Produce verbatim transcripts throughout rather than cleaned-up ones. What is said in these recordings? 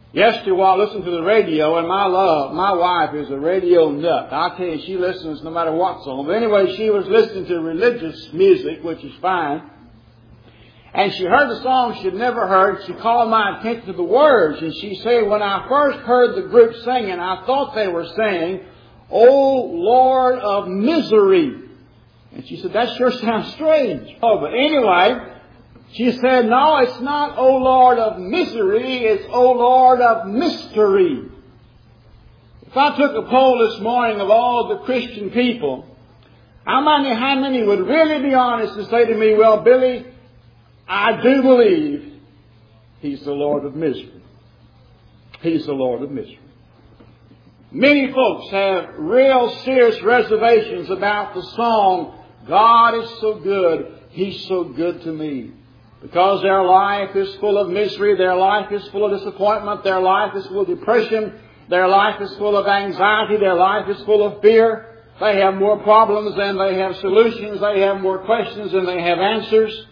Yesterday while listening to the radio, and my love, my wife is a radio nut. I tell you, she listens no matter what's on. But anyway, she was listening to religious music, which is fine. And she heard the song she'd never heard. She called my attention to the words. And she said, when I first heard the group singing, I thought they were saying, "O Lord of Misery." And she said, that sure sounds strange. Oh, but anyway, she said, no, it's not "O Lord of Misery," it's "O Lord of Mystery." If I took a poll this morning of all the Christian people, how many, how many would really be honest and say to me, well, Billy, I do believe He's the Lord of misery. He's the Lord of misery. Many folks have real serious reservations about the song, "God is so good, He's so good to me." Because their life is full of misery, their life is full of disappointment, their life is full of depression, their life is full of anxiety, their life is full of fear. They have more problems than they have solutions, they have more questions than they have answers.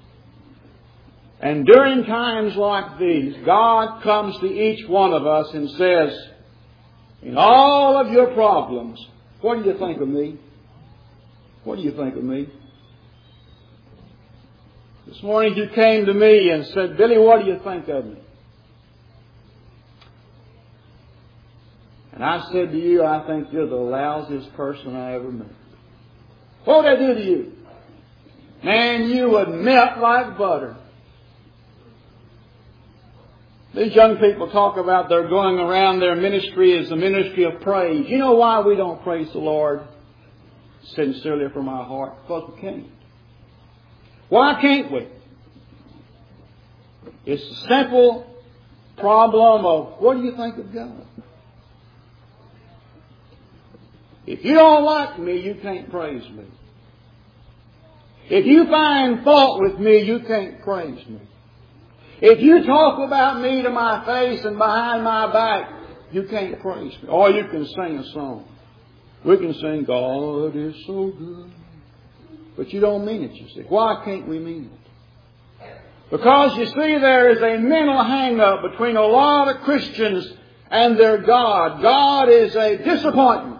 And during times like these, God comes to each one of us and says, in all of your problems, what do you think of me? What do you think of me? This morning you came to me and said, Billy, what do you think of me? And I said to you, I think you're the lousiest person I ever met. What would I do to you? Man, you would melt like butter. These young people talk about they're going around their ministry as a ministry of praise. You know why we don't praise the Lord sincerely from our heart? Because we can't. Why can't we? It's a simple problem of what do you think of God? If you don't like me, you can't praise me. If you find fault with me, you can't praise me. If you talk about me to my face and behind my back, you can't praise me. Or you can sing a song. We can sing, God is so good. But you don't mean it, you see. Why can't we mean it? Because, you see, there is a mental hang-up between a lot of Christians and their God. God is a disappointment.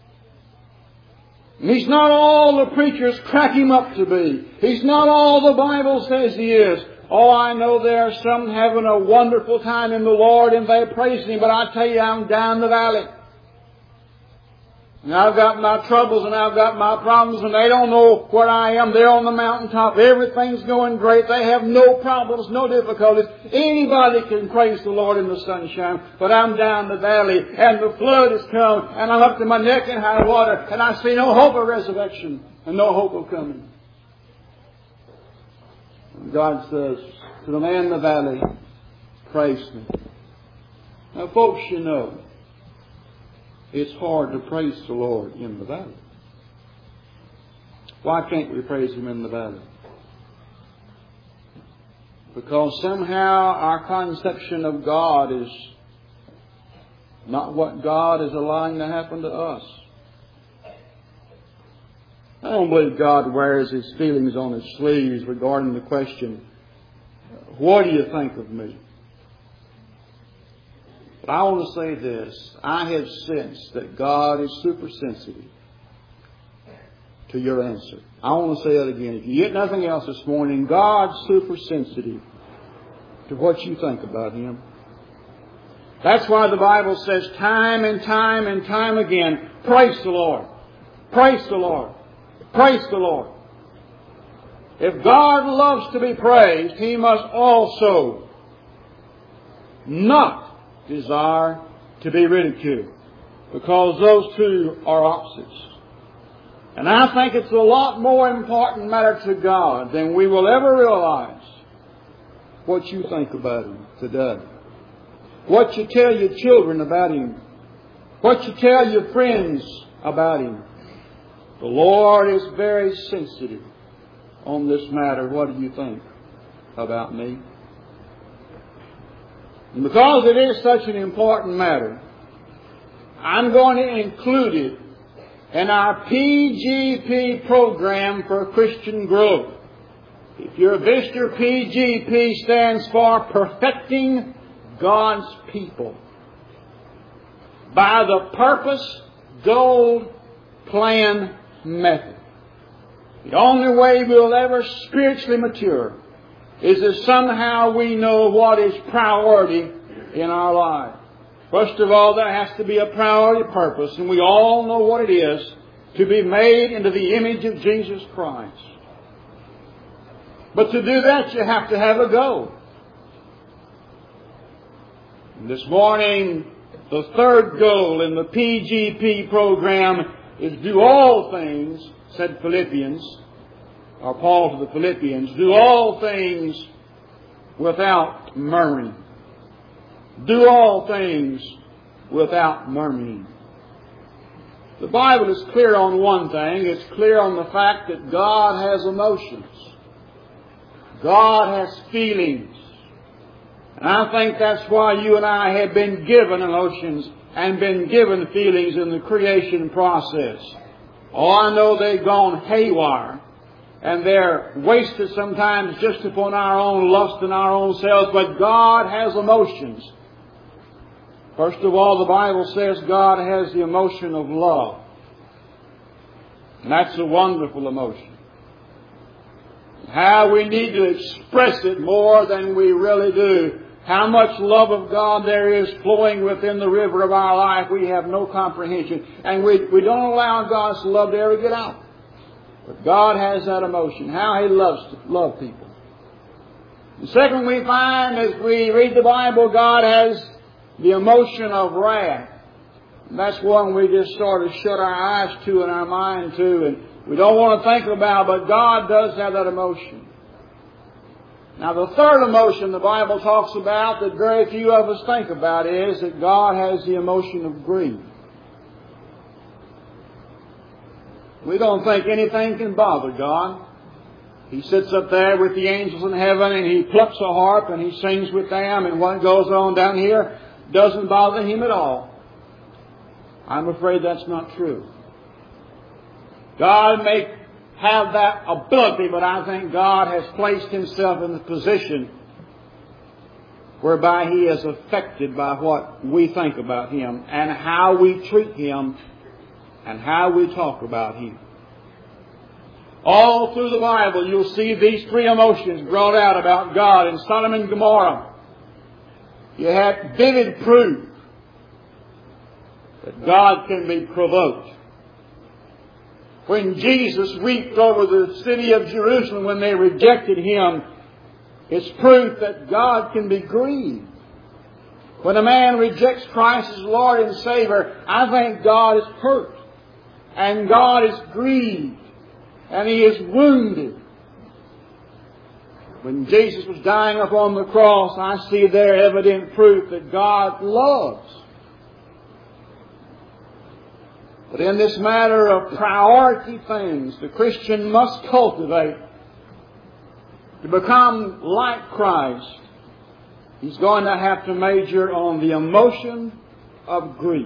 And He's not all the preachers crack Him up to be. He's not all the Bible says He is. Oh, I know there are some having a wonderful time in the Lord and they praise Him, but I tell you, I'm down the valley. And I've got my troubles and I've got my problems and they don't know where I am. They're on the mountaintop. Everything's going great. They have no problems, no difficulties. Anybody can praise the Lord in the sunshine. But I'm down the valley and the flood has come and I'm up to my neck in high water and I see no hope of resurrection and no hope of coming. And God says to the man in the valley, praise me. Now folks, you know, it's hard to praise the Lord in the valley. Why can't we praise Him in the valley? Because somehow our conception of God is not what God is allowing to happen to us. I don't believe God wears His feelings on His sleeves regarding the question, what do you think of me? But I want to say this. I have sensed that God is super sensitive to your answer. I want to say that again. If you get nothing else this morning, God's super sensitive to what you think about Him. That's why the Bible says time and time and time again, praise the Lord. Praise the Lord. Praise the Lord. If God loves to be praised, He must also not desire to be ridiculed, because those two are opposites. And I think it's a lot more important matter to God than we will ever realize what you think about Him today, what you tell your children about Him, what you tell your friends about Him. The Lord is very sensitive on this matter. What do you think about me? And because it is such an important matter, I'm going to include it in our P G P program for Christian growth. If you're a visitor, P G P stands for Perfecting God's people by the purpose, goal, plan, method. The only way we'll ever spiritually mature is if somehow we know what is priority in our life. First of all, there has to be a priority purpose, and we all know what it is, to be made into the image of Jesus Christ. But to do that, you have to have a goal. And this morning, the third goal in the P G P program is do all things, said Philippians, or Paul to the Philippians, do all things without murmuring. Do all things without murmuring. The Bible is clear on one thing. It's clear on the fact that God has emotions. God has feelings. And I think that's why you and I have been given emotions and been given feelings in the creation process. Oh, I know they've gone haywire. And they're wasted sometimes just upon our own lust and our own selves. But God has emotions. First of all, the Bible says God has the emotion of love. And that's a wonderful emotion. How we need to express it more than we really do. How much love of God there is flowing within the river of our life, we have no comprehension. And we, we don't allow God's love to ever get out. But God has that emotion. How He loves to love people. And second, we find as we read the Bible, God has the emotion of wrath. And that's one we just sort of shut our eyes to and our mind to, and we don't want to think about, but God does have that emotion. Now the third emotion the Bible talks about that very few of us think about is that God has the emotion of grief. We don't think anything can bother God. He sits up there with the angels in heaven and He plucks a harp and He sings with them, and what goes on down here doesn't bother Him at all. I'm afraid that's not true. God may have that ability, but I think God has placed Himself in the position whereby He is affected by what we think about Him and how we treat Him and how we talk about Him. All through the Bible you'll see these three emotions brought out about God. In Sodom and Gomorrah, you have vivid proof that God can be provoked. When Jesus wept over the city of Jerusalem when they rejected Him, it's proof that God can be grieved. When a man rejects Christ as Lord and Savior, I think God is hurt. And God is grieved. And He is wounded. When Jesus was dying upon the cross, I see there evident proof that God loves. But in this matter of priority things, the Christian must cultivate to become like Christ. He's going to have to major on the emotion of grief.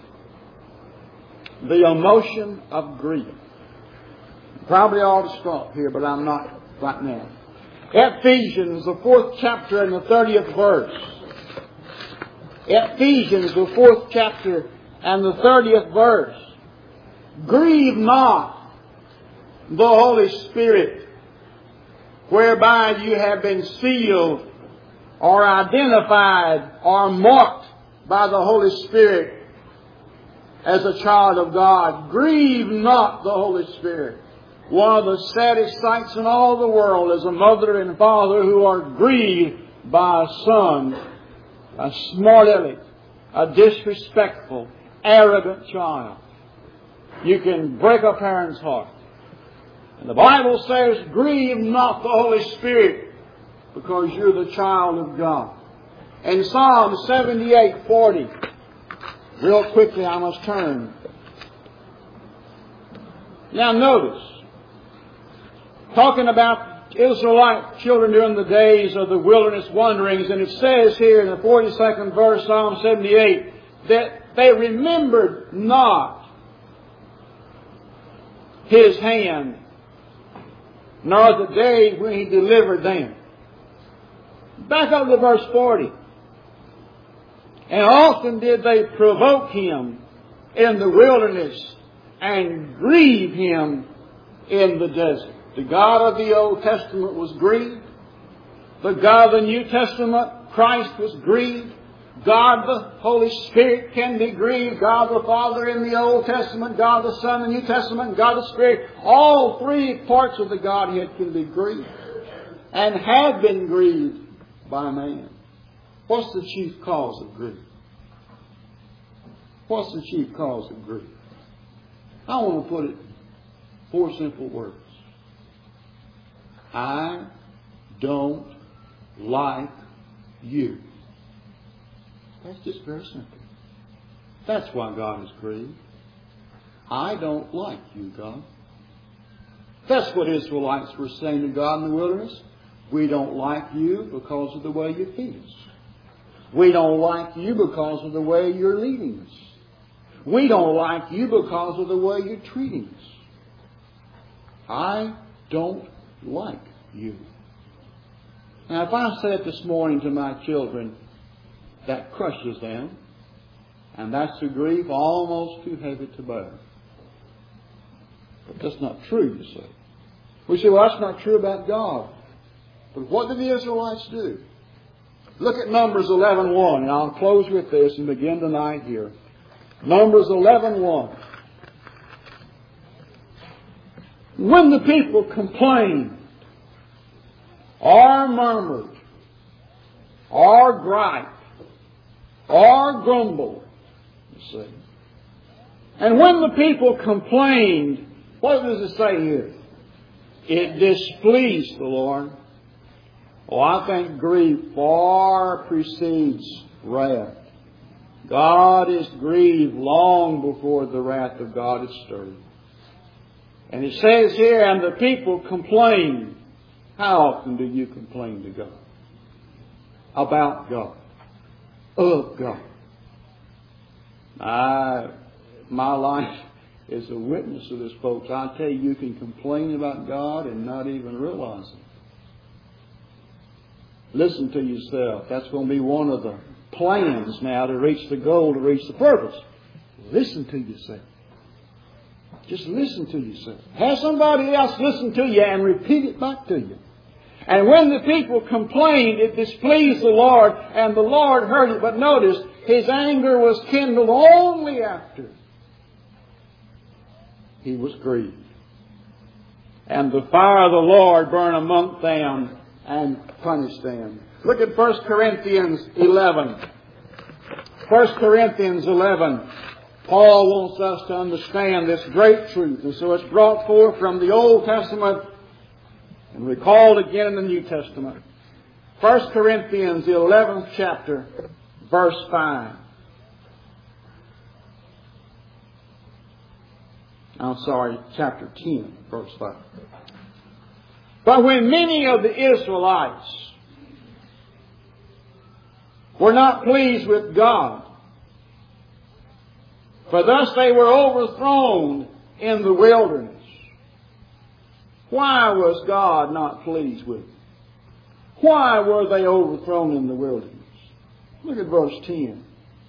The emotion of grief. Probably ought to stop here, but I'm not right now. Ephesians, the fourth chapter and the thirtieth verse. Ephesians, the fourth chapter and the thirtieth verse. Grieve not the Holy Spirit, whereby you have been sealed or identified or marked by the Holy Spirit as a child of God. Grieve not the Holy Spirit. One of the saddest sights in all the world is a mother and father who are grieved by a son, a smart aleck, a disrespectful, arrogant child. You can break a parent's heart. And the Bible says, grieve not the Holy Spirit, because you're the child of God. In Psalm seventy-eight forty, real quickly I must turn. Now notice, talking about Israelite children during the days of the wilderness wanderings, and it says here in the forty-second verse, Psalm seventy-eight, that they remembered not His hand, nor the day when He delivered them. Back up to verse forty. And often did they provoke Him in the wilderness and grieve Him in the desert. The God of the Old Testament was grieved. The God of the New Testament, Christ, was grieved. God the Holy Spirit can be grieved. God the Father in the Old Testament, God the Son in the New Testament, God the Spirit. All three parts of the Godhead can be grieved and have been grieved by man. What's the chief cause of grief? What's the chief cause of grief? I want to put it in four simple words. I don't like you. That's just very simple. That's why God is grieved. I don't like you, God. That's what Israelites were saying to God in the wilderness. We don't like you because of the way you feed us. We don't like you because of the way you're leading us. We don't like you because of the way you're treating us. I don't like you. Now, if I said this morning to my children, that crushes them, and that's a grief almost too heavy to bear. But that's not true, you see. We say, well, that's not true about God. But what did the Israelites do? Look at Numbers eleven one, and I'll close with this and begin tonight here. Numbers eleven one. When the people complained, or murmured, or griped, or grumbled, you see. And when the people complained, what does it say here? It displeased the Lord. Oh, I think grief far precedes wrath. God is grieved long before the wrath of God is stirred. And it says here, and the people complained. How often do you complain to God? About God. Of God. I, my life is a witness to this, folks. I tell you, you can complain about God and not even realize it. Listen to yourself. That's going to be one of the plans now to reach the goal, to reach the purpose. Listen to yourself. Just listen to yourself. Have somebody else listen to you and repeat it back to you. And when the people complained, it displeased the Lord, and the Lord heard it. But notice, His anger was kindled only after He was grieved. And the fire of the Lord burned among them and punished them. Look at First Corinthians eleven. First Corinthians eleven. Paul wants us to understand this great truth. And so it's brought forth from the Old Testament and recalled again in the New Testament. First Corinthians, the eleventh chapter, verse five. I'm sorry, chapter ten, verse five. But when many of the Israelites were not pleased with God, for thus they were overthrown in the wilderness. Why was God not pleased with them? Why were they overthrown in the wilderness? Look at verse ten.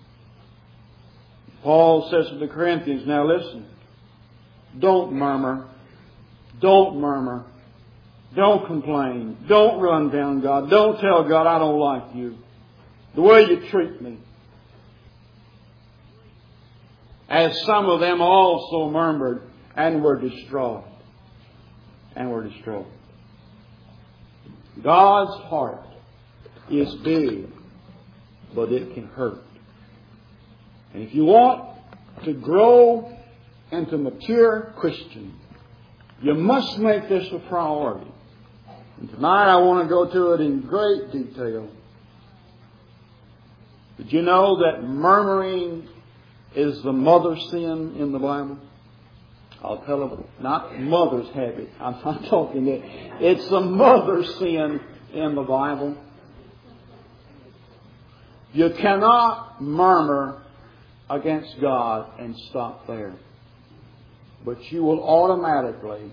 Paul says to the Corinthians, now listen, don't murmur, don't murmur, don't complain, don't run down God, don't tell God I don't like you, the way you treat me. As some of them also murmured and were destroyed. And were destroyed. God's heart is big, but it can hurt. And if you want to grow into mature Christian, you must make this a priority. And tonight I want to go to it in great detail. Did you know that murmuring is the mother sin in the Bible? I'll tell them, not mother's habit. I'm not talking that. It's the mother sin in the Bible. You cannot murmur against God and stop there. But you will automatically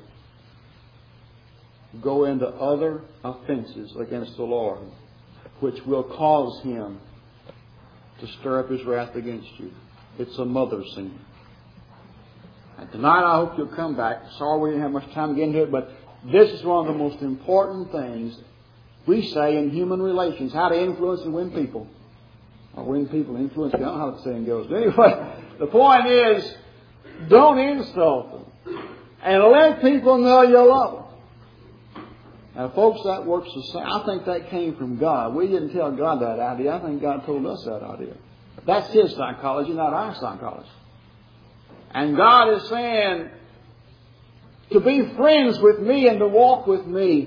go into other offenses against the Lord, which will cause Him to stir up His wrath against you. It's a mother sin. And tonight I hope you'll come back. Sorry we didn't have much time to get into it, but this is one of the most important things we say in human relations, how to influence and win people. Or win people, influence people. I don't know how the saying goes. But anyway, the point is, don't insult them. And let people know you love them. Now, folks, that works the same. I think that came from God. We didn't tell God that idea. I think God told us that idea. That's His psychology, not our psychology. And God is saying, to be friends with me and to walk with me,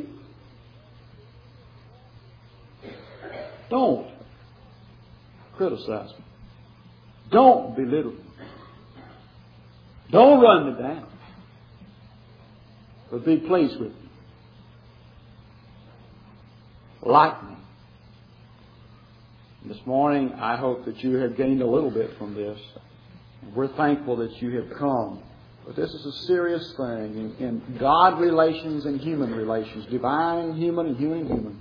don't criticize me. Don't belittle me. Don't run me down. But be pleased with me. Like me. This morning, I hope that you have gained a little bit from this. We're thankful that you have come. But this is a serious thing in, in God relations and human relations. Divine and human and human and human.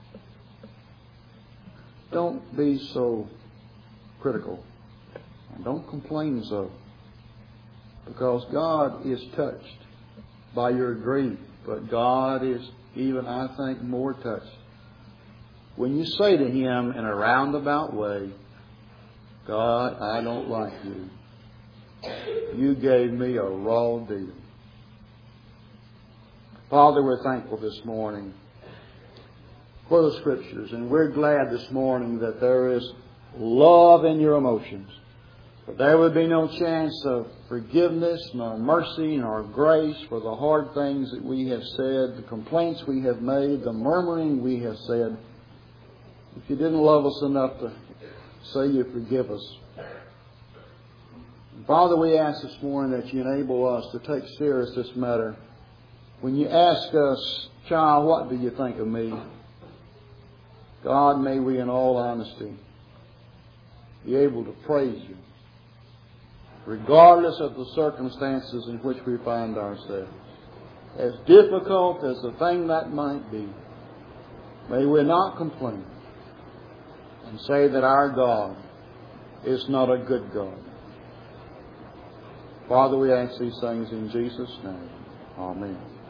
Don't be so critical. And don't complain so. Because God is touched by your grief. But God is even, I think, more touched when you say to Him in a roundabout way, God, I don't like you. You gave me a raw deal. Father, we're thankful this morning for the Scriptures. And we're glad this morning that there is love in your emotions. But there would be no chance of forgiveness, nor mercy, nor grace for the hard things that we have said, the complaints we have made, the murmuring we have said. If you didn't love us enough to say you forgive us. Father, we ask this morning that you enable us to take serious this matter. When you ask us, child, what do you think of me? God, may we in all honesty be able to praise you, regardless of the circumstances in which we find ourselves. As difficult as the thing that might be, may we not complain and say that our God is not a good God. Father, we ask these things in Jesus' name. Amen.